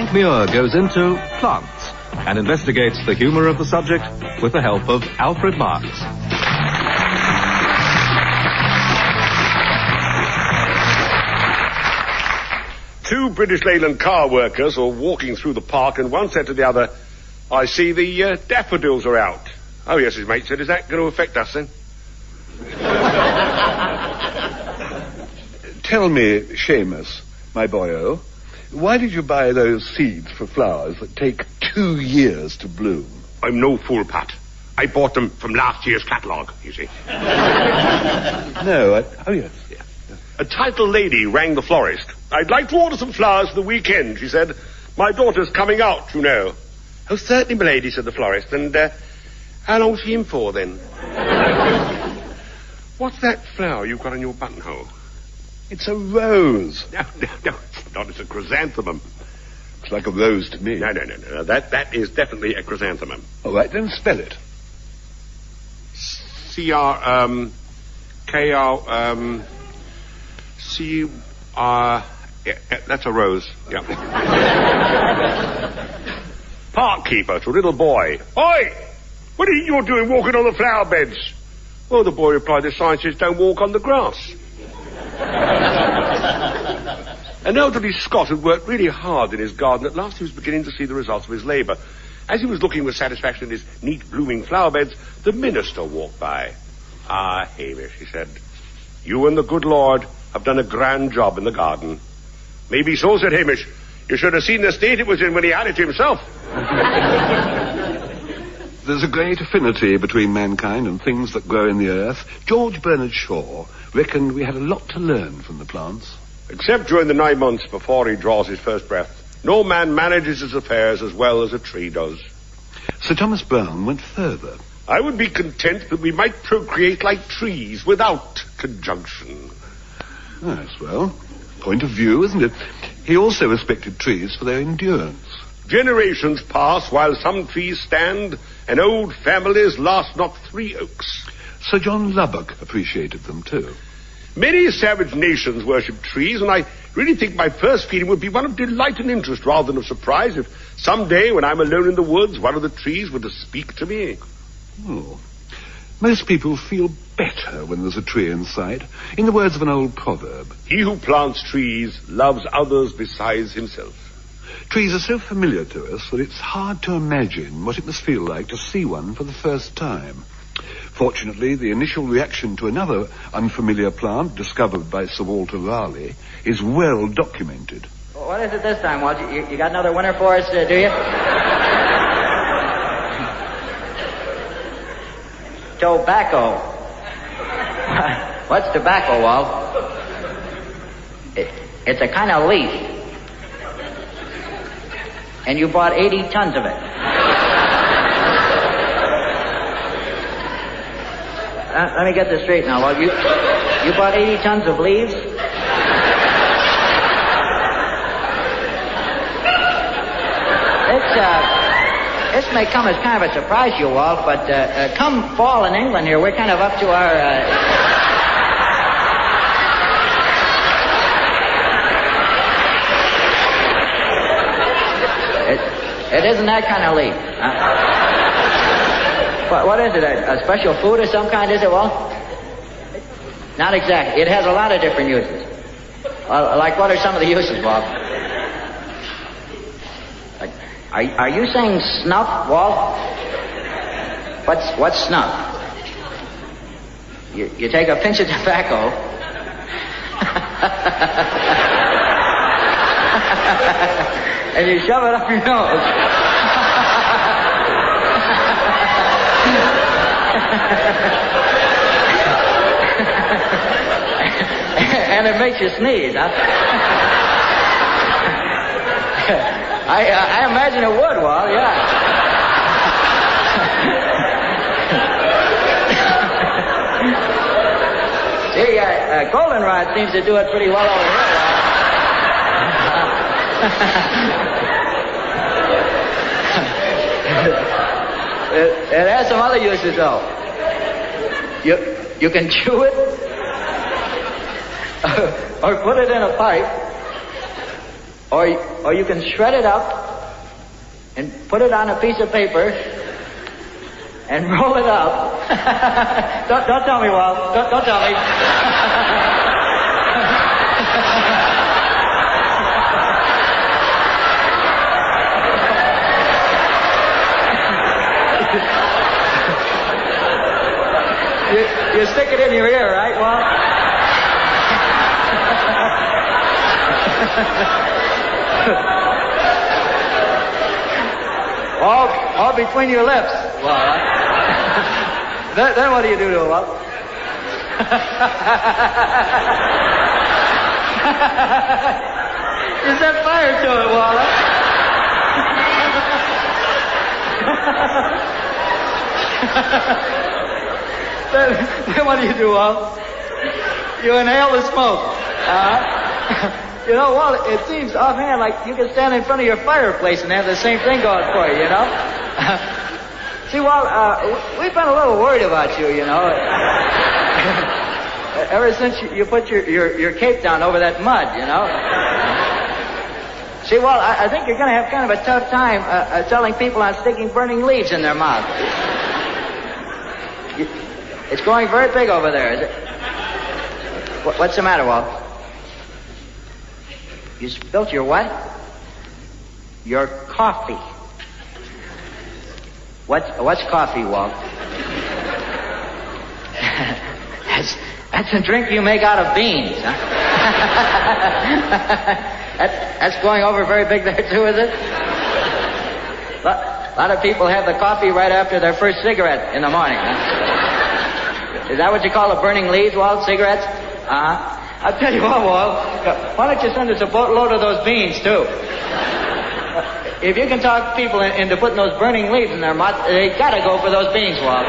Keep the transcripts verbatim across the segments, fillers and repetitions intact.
Frank Muir goes into plants and investigates the humor of the subject with the help of Alfred Marks. Two British Leyland car workers were walking through the park, and one said to the other, I see the uh, daffodils are out. Oh, yes, his mate said, is that going to affect us then? Tell me, Seamus, my boyo, why did you buy those seeds for flowers that take two years to bloom? I'm no fool, Pat. I bought them from last year's catalogue, you see. No, I... Oh, yes. Yeah. A titled lady rang the florist. I'd like to order some flowers for the weekend, she said. My daughter's coming out, you know. Oh, certainly, my lady, said the florist. And, uh, how long's she in for, then? What's that flower you've got on your buttonhole? It's a rose. No, no, no, it's not. It's a chrysanthemum. It's like a rose to me. No, no, no, no. That, that is definitely a chrysanthemum. All right, then spell it. C R, um, K R, um, C R, yeah, yeah, that's a rose, yeah. Park keeper to a little boy. Oi! What are you doing walking on the flower beds? Well, the boy replied, the sign says don't walk on the grass. An elderly Scot had worked really hard in his garden. At last he was beginning to see the results of his labour. As he was looking with satisfaction at his neat blooming flower beds, the minister walked by. Ah, Hamish, he said, you and the good Lord have done a grand job in the garden. Maybe so, said Hamish. You should have seen the state it was in when he had it himself. There's a great affinity between mankind and things that grow in the earth. George Bernard Shaw reckoned we had a lot to learn from the plants. Except during the nine months before he draws his first breath. No man manages his affairs as well as a tree does. Sir Thomas Browne went further. I would be content that we might procreate like trees without conjunction. Yes, well, point of view, isn't it? He also respected trees for their endurance. Generations pass while some trees stand, and old families last not three oaks. Sir John Lubbock appreciated them, too. Many savage nations worship trees, and I really think my first feeling would be one of delight and interest rather than of surprise if someday, when I'm alone in the woods, one of the trees were to speak to me. Oh. Most people feel better when there's a tree in sight. In the words of an old proverb, he who plants trees loves others besides himself. Trees are so familiar to us that it's hard to imagine what it must feel like to see one for the first time. Fortunately, the initial reaction to another unfamiliar plant discovered by Sir Walter Raleigh is well documented. Well, what is it this time, Walter? You, you got another winner for us, uh, do you? Tobacco. What's tobacco, Walt? It, it's a kind of leaf. And you bought eighty tons of it. Uh, let me get this straight now, Walt. You, you bought eighty tons of leaves? It's, uh... This may come as kind of a surprise to you, Walt, but uh, uh, come fall in England here, we're kind of up to our... Uh... It, it isn't that kind of leaf. Uh, what, what is it, a, a special food of some kind, is it, Walt? Not exactly. It has a lot of different uses. Uh, like what are some of the uses, Walt? Are, are you saying snuff, Walt? What's what's snuff? You, you take a pinch of tobacco. And you shove it up your nose. And it makes you sneeze, huh? I, uh, I imagine it would, Walt, yeah. See, uh, uh, goldenrod seems to do it pretty well over here. it, it has some other uses, though. You, you can chew it, or put it in a pipe, Or, or you can shred it up and put it on a piece of paper and roll it up. don't, don't tell me, Walt. Don't, don't tell me. you, you stick it in your ear, right, Walt? all, all between your lips. Well, then, then what do you do to it, Walt? You set fire to it, Walt. then, then what do you do, Walt? You inhale the smoke. Uh-huh. You know, Walt, it seems offhand like you could stand in front of your fireplace and have the same thing going for you, you know? See, Walt, uh, we've been a little worried about you, you know. Ever since you, you put your, your, your cape down over that mud, you know. See, Walt, I, I think you're going to have kind of a tough time uh, uh, telling people on sticking burning leaves in their mouth. You, it's growing very big over there, is it? What, what's the matter, Walt? You spilt your what? Your coffee. What's, what's coffee, Walt? that's, that's a drink you make out of beans, huh? that, that's going over very big there, too, is it? A lot of people have the coffee right after their first cigarette in the morning, huh? Is that what you call the burning leaves, Walt? Cigarettes? Uh-huh. I'll tell you what, Walt. Why don't you send us a boatload of those beans, too? If you can talk people in, into putting those burning leaves in their mouth, they gotta go for those beans, Walt.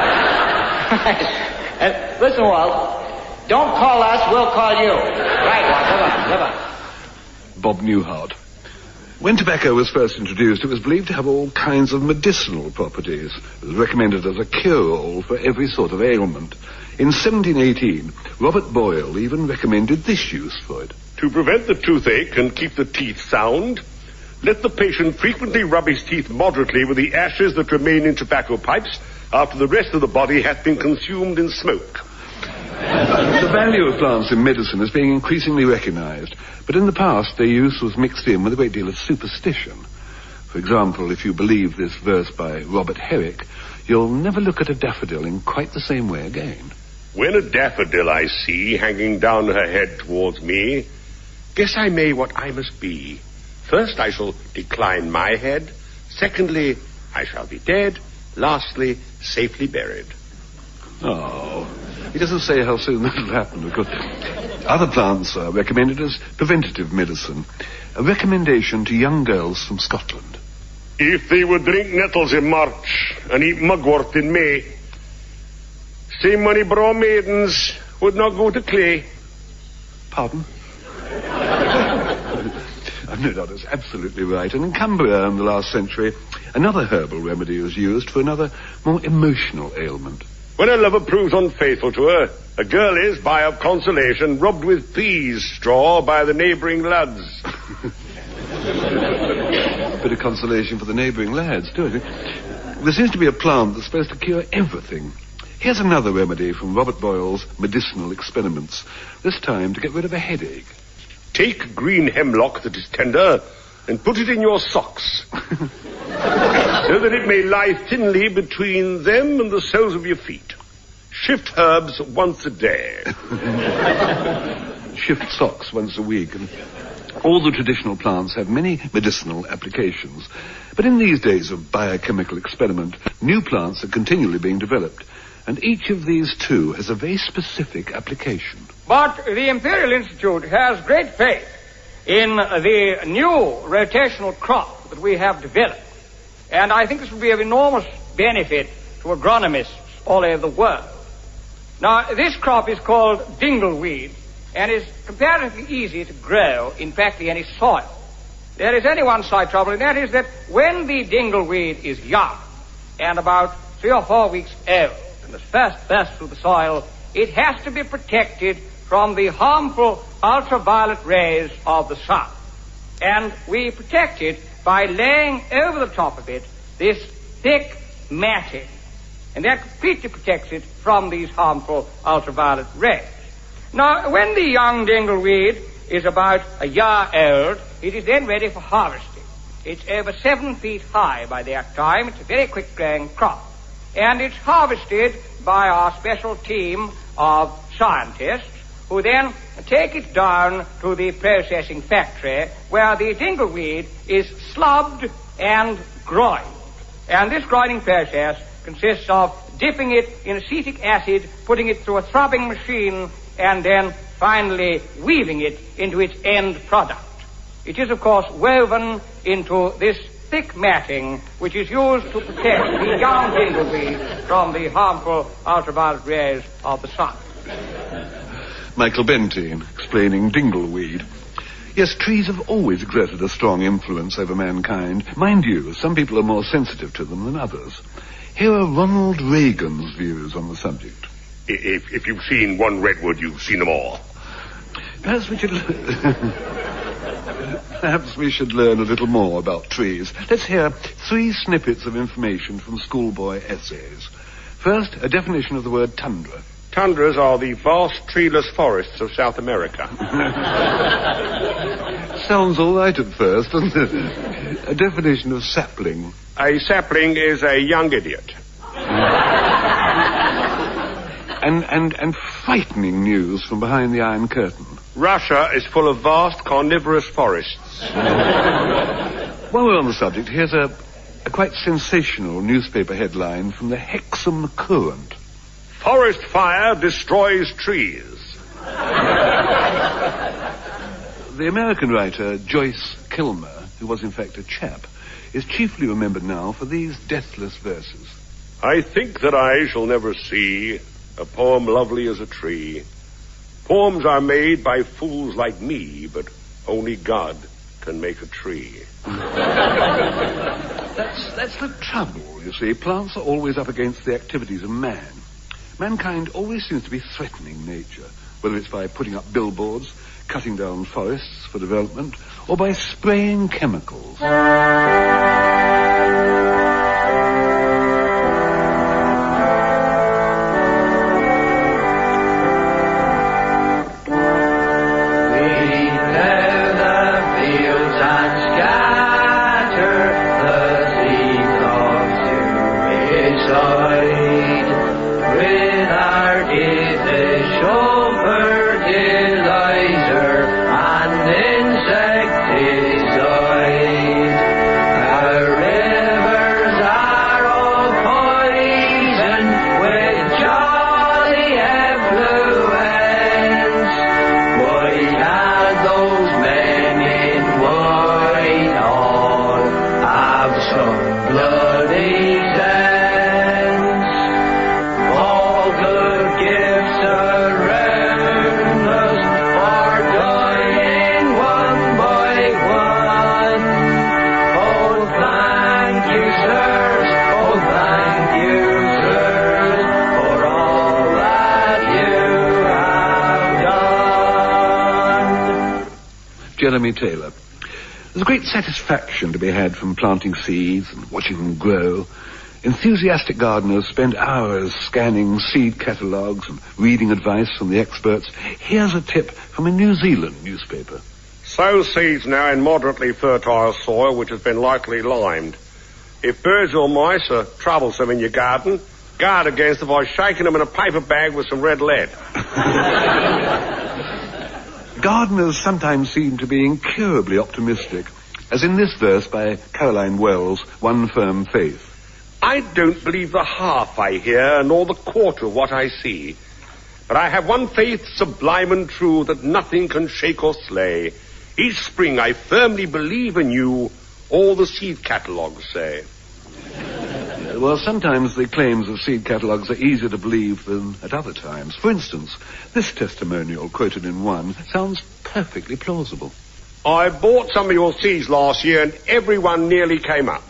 And listen, Walt, don't call us, we'll call you. Right, Walt, come on, come on. Bob Newhart. When tobacco was first introduced, it was believed to have all kinds of medicinal properties. It was recommended as a cure-all for every sort of ailment. In seventeen eighteen, Robert Boyle even recommended this use for it. To prevent the toothache and keep the teeth sound, let the patient frequently rub his teeth moderately with the ashes that remain in tobacco pipes after the rest of the body hath been consumed in smoke. The value of plants in medicine is being increasingly recognized, but in the past their use was mixed in with a great deal of superstition. For example, if you believe this verse by Robert Herrick, you'll never look at a daffodil in quite the same way again. When a daffodil I see hanging down her head towards me, guess I may what I must be. First, I shall decline my head. Secondly, I shall be dead. Lastly, safely buried. Oh, he doesn't say how soon that'll happen, because other plants are recommended as preventative medicine. A recommendation to young girls from Scotland. If they would drink nettles in March and eat mugwort in May, say many braw maidens would not go to clay. Pardon? No, no, that's absolutely right. And in Cumbria in the last century, another herbal remedy was used for another, more emotional ailment. When a lover proves unfaithful to her, a girl is, by of consolation, rubbed with peas straw by the neighbouring lads. A bit of consolation for the neighbouring lads, too. There seems to be a plant that's supposed to cure everything. Here's another remedy from Robert Boyle's medicinal experiments, this time to get rid of a headache. Take green hemlock that is tender and put it in your socks, so that it may lie thinly between them and the soles of your feet. Shift herbs once a day. Shift socks once a week. And all the traditional plants have many medicinal applications. But in these days of biochemical experiment, new plants are continually being developed. And each of these, too, has a very specific application. But the Imperial Institute has great faith in the new rotational crop that we have developed. And I think this will be of enormous benefit to agronomists all over the world. Now, this crop is called dingleweed and is comparatively easy to grow in practically any soil. There is only one slight trouble, and that is that when the dingleweed is young and about three or four weeks old and is first burst through the soil, it has to be protected from the harmful ultraviolet rays of the sun. and we protect it by laying over the top of it this thick matting. And that completely protects it from these harmful ultraviolet rays. Now, when the young dingleweed is about a year old, it is then ready for harvesting. It's over seven feet high by that time. It's a very quick-growing crop. And it's harvested by our special team of scientists who then take it down to the processing factory where the dingleweed is slubbed and groined. And this grinding process consists of dipping it in acetic acid, putting it through a throbbing machine, and then finally weaving it into its end product. It is, of course, woven into this thick matting, which is used to protect the young dingleweed from the harmful ultraviolet rays of the sun. Michael Bentine, explaining dingleweed. Yes, trees have always exerted a strong influence over mankind. Mind you, some people are more sensitive to them than others. Here are Ronald Reagan's views on the subject. If, if you've seen one redwood, you've seen them all. Perhaps we should... Perhaps we should learn a little more about trees. Let's hear three snippets of information from schoolboy essays. First, a definition of the word tundra. Tundras are the vast treeless forests of South America. Sounds all right at first, doesn't it? A definition of sapling. A sapling is a young idiot. And, and, and frightening news from behind the Iron Curtain. Russia is full of vast carnivorous forests. While we're on the subject, here's a, a quite sensational newspaper headline from the Hexham Courant. Forest fire destroys trees. The American writer Joyce Kilmer, who was in fact a chap, is chiefly remembered now for these deathless verses. I think that I shall never see a poem lovely as a tree. Poems are made by fools like me, but only God can make a tree. That's, that's the trouble, you see. Plants are always up against the activities of man. Mankind always seems to be threatening nature, whether it's by putting up billboards, cutting down forests for development, or by spraying chemicals. Jeremy Taylor. There's a great satisfaction to be had from planting seeds and watching them grow. Enthusiastic gardeners spend hours scanning seed catalogues and reading advice from the experts. Here's a tip from a New Zealand newspaper. Sow seeds now in moderately fertile soil which has been lightly limed. If birds or mice are troublesome in your garden, guard against them by shaking them in a paper bag with some red lead. Gardeners sometimes seem to be incurably optimistic, as in this verse by Caroline Wells, One Firm Faith. I don't believe the half I hear, nor the quarter of what I see. But I have one faith sublime and true that nothing can shake or slay. Each spring I firmly believe in you, all the seed catalogues say. Well, sometimes the claims of seed catalogues are easier to believe than at other times. For instance, this testimonial, quoted in one, sounds perfectly plausible. I bought some of your seeds last year and everyone nearly came up.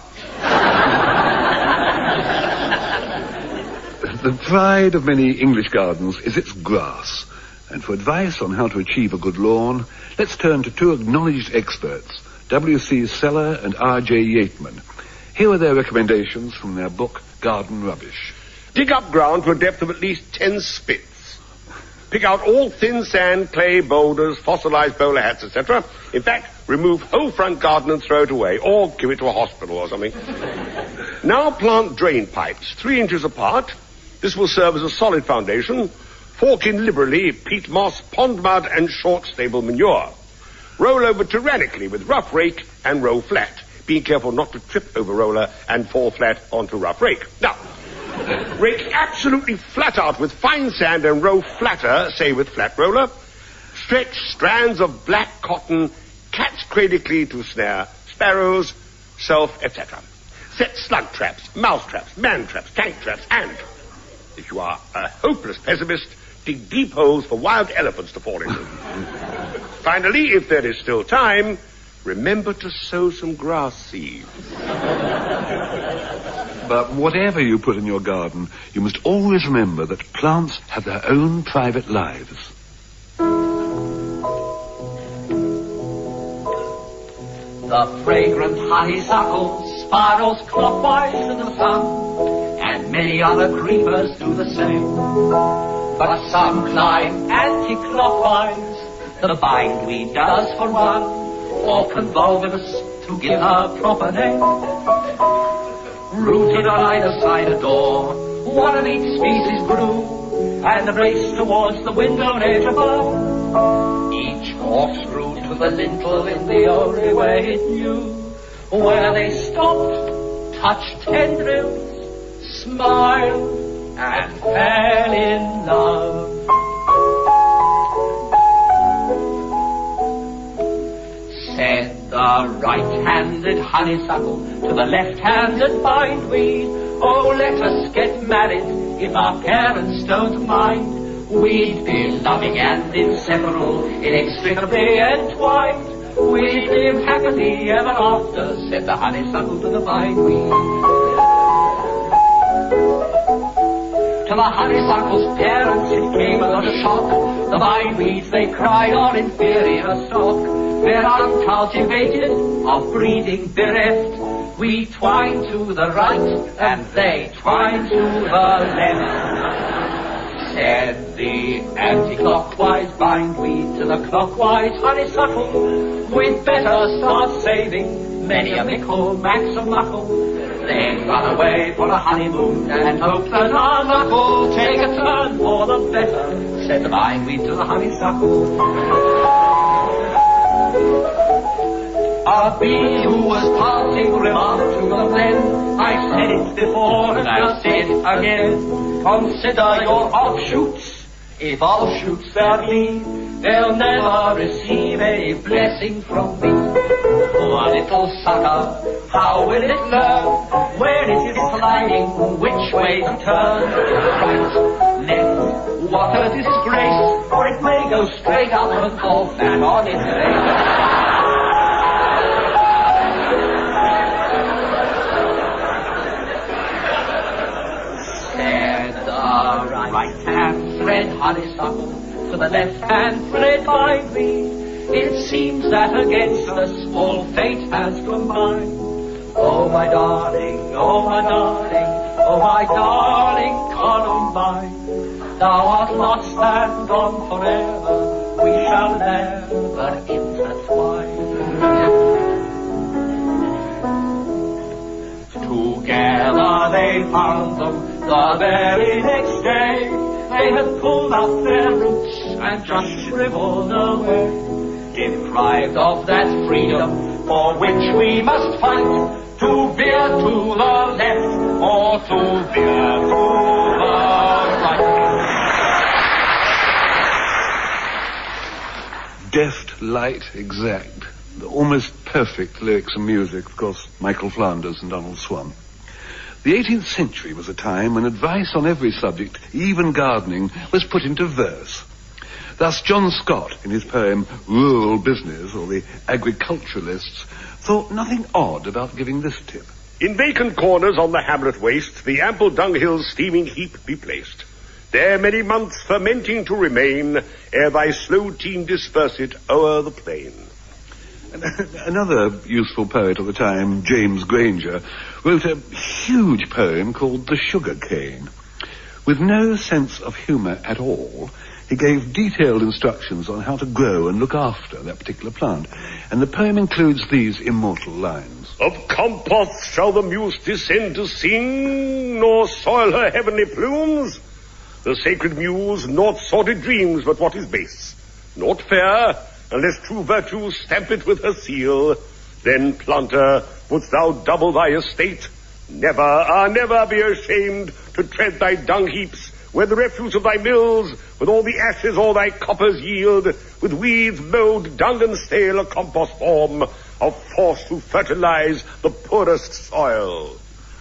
The pride of many English gardens is its grass. And for advice on how to achieve a good lawn, let's turn to two acknowledged experts, W C Seller and R J Yateman. Here are their recommendations from their book, Garden Rubbish. Dig up ground to a depth of at least ten spits. Pick out all thin sand, clay, boulders, fossilized bowler hats, et cetera. In fact, remove whole front garden and throw it away, or give it to a hospital or something. Now plant drain pipes, three inches apart. This will serve as a solid foundation. Fork in liberally peat moss, pond mud, and short stable manure. Roll over tyrannically with rough rake and roll flat. Being careful not to trip over roller and fall flat onto rough rake. Now, rake absolutely flat out with fine sand and roll flatter, say with flat roller. Stretch strands of black cotton, catch cradically to snare, sparrows, self, et cetera. Set slug traps, mouse traps, man traps, tank traps, and, if you are a hopeless pessimist, dig deep holes for wild elephants to fall into. Finally, if there is still time, remember to sow some grass seeds. But whatever you put in your garden, you must always remember that plants have their own private lives. The fragrant honeysuckle spirals clockwise to the sun, and many other creepers do the same. But some climb anti-clockwise, the bindweed does for one, or convolvulus to give her proper name. Rooted on either side a door, one of each species grew, and race towards the window edge above. Each corkscrew to the lintel in the only way it knew, where they stopped, touched tendrils, smiled, and fell in love. Said the right-handed honeysuckle to the left-handed bindweed, oh, let us get married if our parents don't mind. We'd be loving and inseparable, inextricably entwined. We'd live happily ever after, said the honeysuckle to the bindweed. To the honeysuckle's parents it came as a shock. The bindweeds, they cried on inferior stock. They're uncultivated, of breeding bereft. We twine to the right, and they twine to the left. Said the anti-clockwise bindweed to the clockwise honeysuckle, we'd better start saving many a mickle, max of muckle. Then run away for a honeymoon and hope that our luck will take a turn for the better, said the bindweed to the honeysuckle. A bee who was passing remarked to the blend, I've said it before and I'll say it again. Consider your offshoots, if offshoots there be, they'll never receive a blessing from me. Poor little sucker, how will it learn? Where is it sliding? Which way to turn? Right, left, what a disgrace, or it may go straight up and fall flat on its face. Right-hand thread honeysuckle to the left-hand thread bindweed. It seems that against us all fate has combined. Oh, my darling, oh, my darling, oh, my darling Columbine. Thou art lost and gone forever, we shall never intertwine. Together they found them the very next day. They had pulled out their roots and just shriveled away, deprived of that freedom for which we must fight, to veer to the left or to veer to the right. Deft, light, exact. The almost perfect lyrics and music, of course, Michael Flanders and Donald Swann. The eighteenth century was a time when advice on every subject, even gardening, was put into verse. Thus John Scott, in his poem Rural Business, or the Agriculturalists, thought nothing odd about giving this tip. In vacant corners on the hamlet waste, the ample dunghill's steaming heap be placed. There many months fermenting to remain, ere thy slow team disperse it o'er the plain. Another useful poet of the time, James Granger, wrote a huge poem called The Sugar Cane. With no sense of humour at all, he gave detailed instructions on how to grow and look after that particular plant. And the poem includes these immortal lines. Of compost shall the muse descend to sing, nor soil her heavenly plumes. The sacred muse naught sordid dreams, but what is base, naught fair, unless true virtue stamp it with her seal. Then, planter, wouldst thou double thy estate, never, ah, never be ashamed to tread thy dung heaps, where the refuse of thy mills, with all the ashes all thy coppers yield, with weeds, mold, dung and stale, a compost form, of force to fertilize the poorest soil.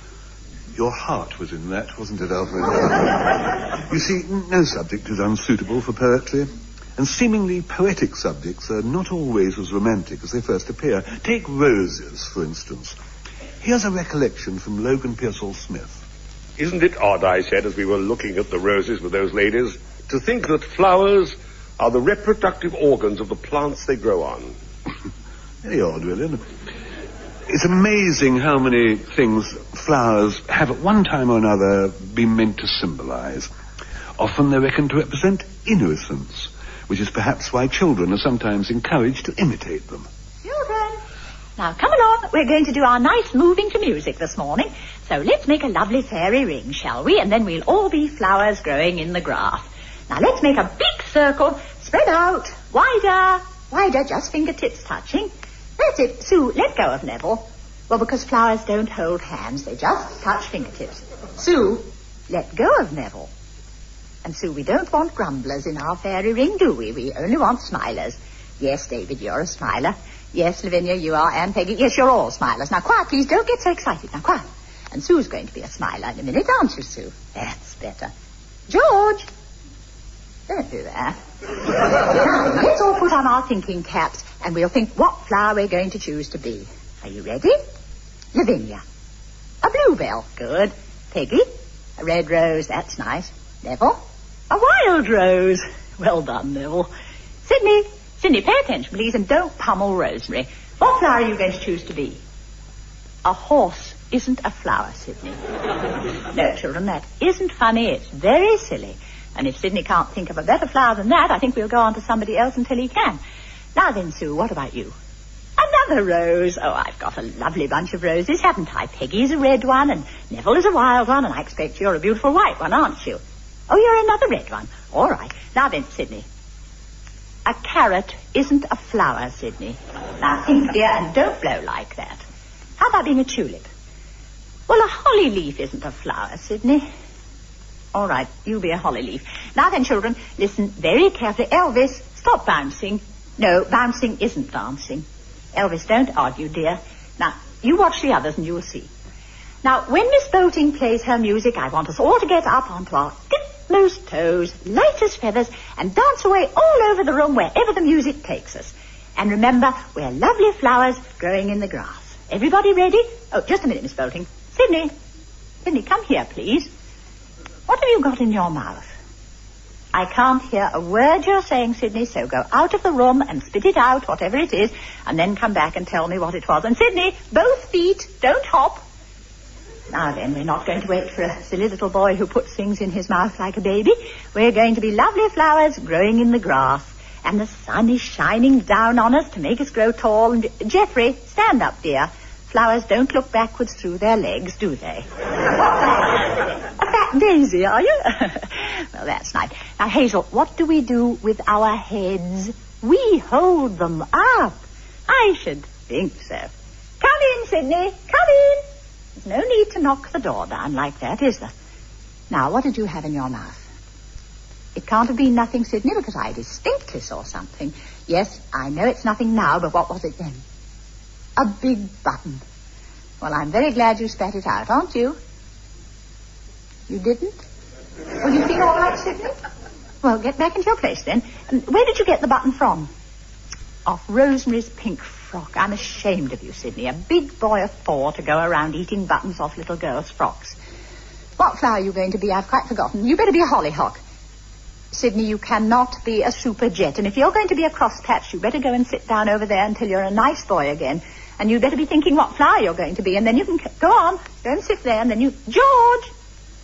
Your heart was in that, wasn't it, Alfred? You see, no subject is unsuitable for poetry, and seemingly poetic subjects are not always as romantic as they first appear. Take roses, for instance. Here's a recollection from Logan Pearsall Smith. Isn't it odd, I said, as we were looking at the roses with those ladies, to think that flowers are the reproductive organs of the plants they grow on? Very odd, really. It's amazing how many things flowers have at one time or another been meant to symbolize. Often they're reckoned to represent innocence, which is perhaps why children are sometimes encouraged to imitate them. Children, now come along. We're going to do our nice moving to music this morning. So let's make a lovely fairy ring, shall we? And then we'll all be flowers growing in the grass. Now let's make a big circle. Spread out. Wider. Wider, just fingertips touching. That's it. Sue, let go of Neville. Well, because flowers don't hold hands. They just touch fingertips. Sue, let go of Neville. And Sue, we don't want grumblers in our fairy ring, do we? We only want smilers. Yes, David, you're a smiler. Yes, Lavinia, you are. And Peggy, yes, you're all smilers. Now, quiet, please. Don't get so excited. Now, quiet. And Sue's going to be a smiler in a minute, aren't you, Sue? That's better. George! Don't do that. Now, let's all put on our thinking caps, and we'll think what flower we're going to choose to be. Are you ready? Lavinia. A bluebell. Good. Peggy. A red rose. That's nice. Neville. A wild rose. Well done, Neville. Sydney. Sydney, pay attention, please, and don't pummel Rosemary. What flower are you going to choose to be? A horse isn't a flower, Sydney. No, children, that isn't funny. It's very silly. And if Sydney can't think of a better flower than that, I think we'll go on to somebody else until he can. Now then, Sue, what about you? Another rose. Oh, I've got a lovely bunch of roses, haven't I? Peggy's a red one, and Neville is a wild one, and I expect you're a beautiful white one, aren't you? Oh, you're another red one. All right. Now then, Sydney. A carrot isn't a flower, Sydney. Now think, dear, and don't blow like that. How about being a tulip? Well, a holly leaf isn't a flower, Sydney. All right, you be a holly leaf. Now then, children, listen very carefully. Elvis, stop bouncing. No, bouncing isn't dancing. Elvis, don't argue, dear. Now, you watch the others and you'll see. Now, when Miss Boating plays her music, I want us all to get up onto our tipmost toes, light as feathers, and dance away all over the room wherever the music takes us. And remember, we're lovely flowers growing in the grass. Everybody ready? Oh, just a minute, Miss Boating. Sydney. Sydney, come here, please. What have you got in your mouth? I can't hear a word you're saying, Sydney, so go out of the room and spit it out, whatever it is, and then come back and tell me what it was. And Sydney, both feet, don't hop. Now then, we're not going to wait for a silly little boy who puts things in his mouth like a baby. We're going to be lovely flowers growing in the grass. And the sun is shining down on us to make us grow tall. And Geoffrey, stand up, dear. Flowers don't look backwards through their legs, do they? A fat daisy, are you? Well, that's nice. Now, Hazel, what do we do with our heads? We hold them up. I should think so. Come in, Sydney. Come in. There's no need to knock the door down like that, is there? Now, what did you have in your mouth? It can't have been nothing, Sydney, because I distinctly saw something. Yes, I know it's nothing now, but what was it then? A big button. Well, I'm very glad you spat it out, aren't you? You didn't? Well, you feel all right, Sydney? Well, get back into your place then. And where did you get the button from? Off Rosemary's pink frock. I'm ashamed of you, Sydney. A big boy of four to go around eating buttons off little girls' frocks. What flower are you going to be? I've quite forgotten. You better be a hollyhock. Sidney, you cannot be a super jet. And if you're going to be a crosspatch, you better go and sit down over there until you're a nice boy again. And you better be thinking what flower you're going to be. And then you can c- go on, go and sit there, and then you... George!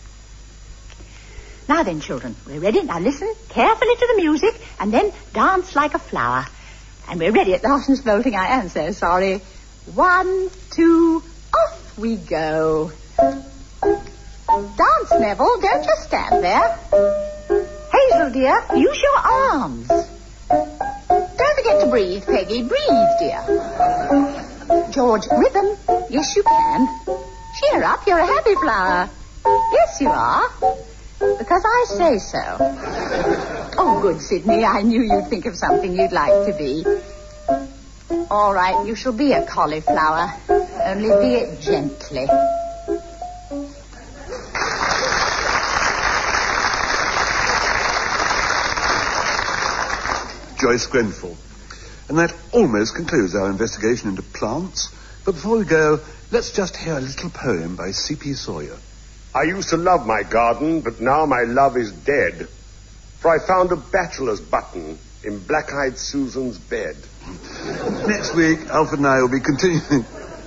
Now then, children, we're ready. Now listen carefully to the music, and then dance like a flower. And we're ready at Larson's bolting. I am so sorry. One, two, off we go. Dance, Neville. Don't just stand there. Hazel, dear, use your arms. Don't forget to breathe, Peggy. Breathe, dear. George, rhythm. Yes, you can. Cheer up. You're a happy flower. Yes, you are. Because I say so. Oh, good, Sidney. I knew you'd think of something you'd like to be. All right, you shall be a cauliflower. Only be it gently. Joyce Grenfell. And that almost concludes our investigation into plants. But before we go, let's just hear a little poem by C P Sawyer. I used to love my garden, but now my love is dead. For I found a bachelor's button in Black-Eyed Susan's bed. Next week, Alfred and I will be continuing.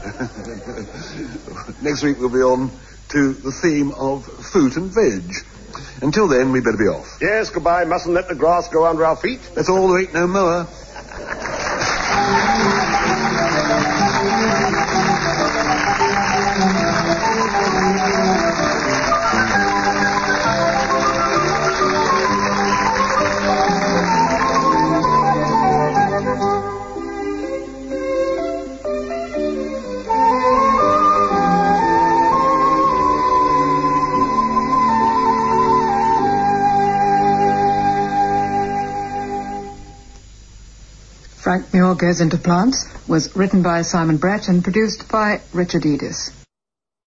Next week we'll be on to the theme of fruit and veg. Until then, we better be off. Yes, goodbye. Mustn't let the grass go under our feet. That's all. There ain't no mower. Frank Muir Goes Into Plants was written by Simon Brett and produced by Richard Edis.